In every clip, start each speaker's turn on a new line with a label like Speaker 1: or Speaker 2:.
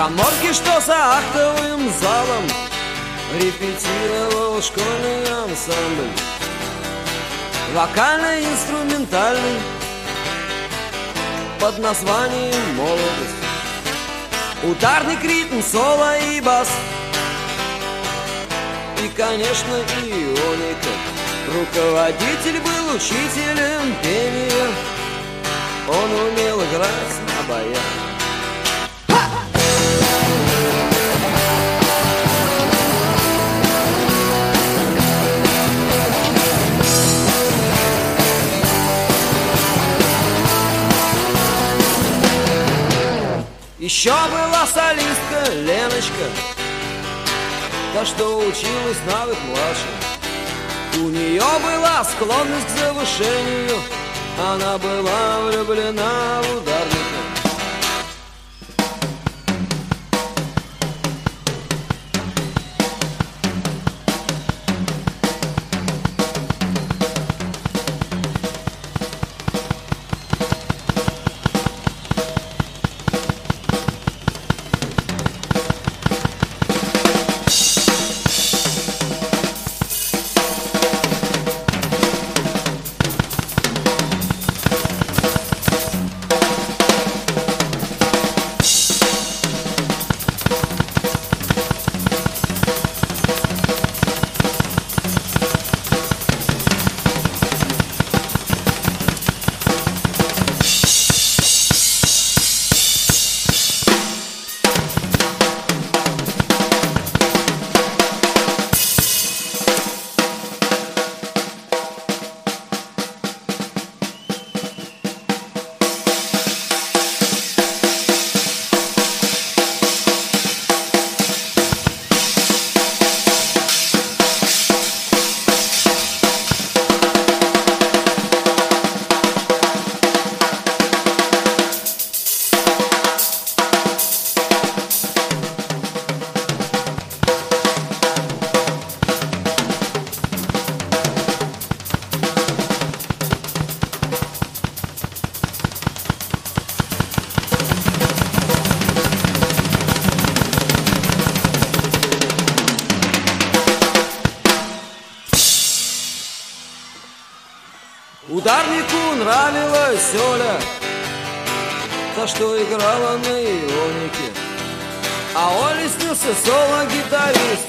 Speaker 1: каморке, что за актовым залом репетировал школьный ансамбль, вокально-инструментальный, под названием «Молодость». Ударный ритм, соло и бас, и, конечно, ионика. Руководитель был учителем пения, он умел играть на баяне. Еще была солистка Леночка, та, что училась на год младше. У нее была склонность к завышению, она была влюблена в ударника. Ударнику нравилась Оля, та, что играла на ионике, а Оле снился соло-гитарист.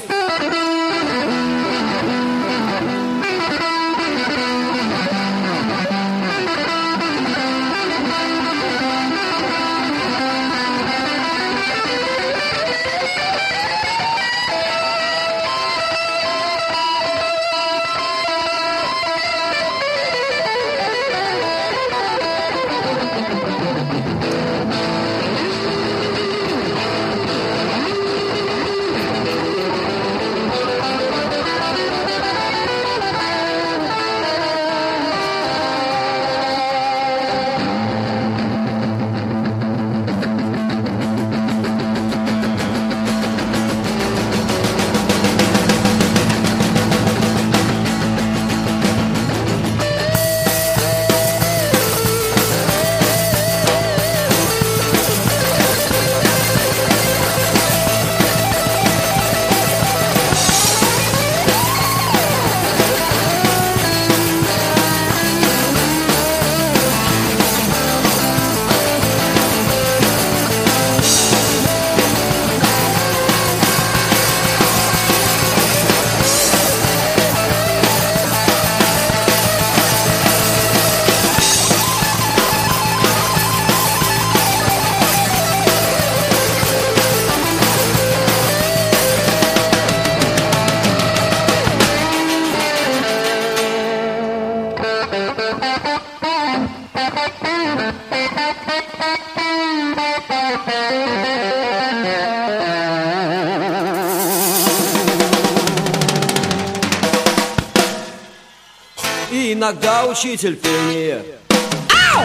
Speaker 1: И иногда учитель пения. Ау!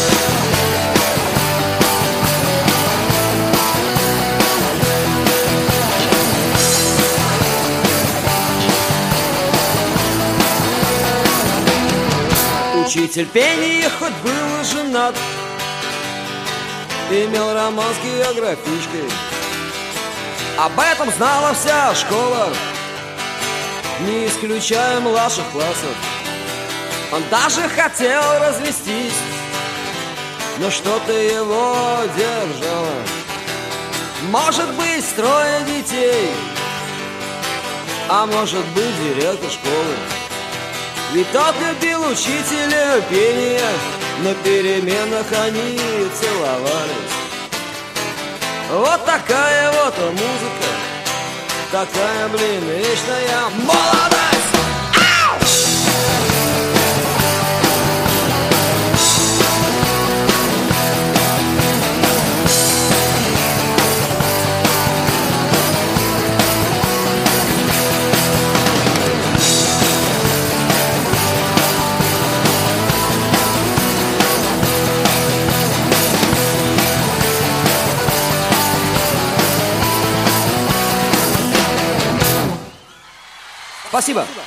Speaker 1: Учитель пения хоть был женат, имел роман с географичкой, Об этом знала вся школа, не исключая младших классов. Он даже хотел развестись, но что-то его держало. Может быть, 3 детей, а может быть, директор школы. Ведь тот любил учителя пения, на переменах они целовались. Вот такая вот музыка, такая, блин, вечная молодость. Ау! Спасибо.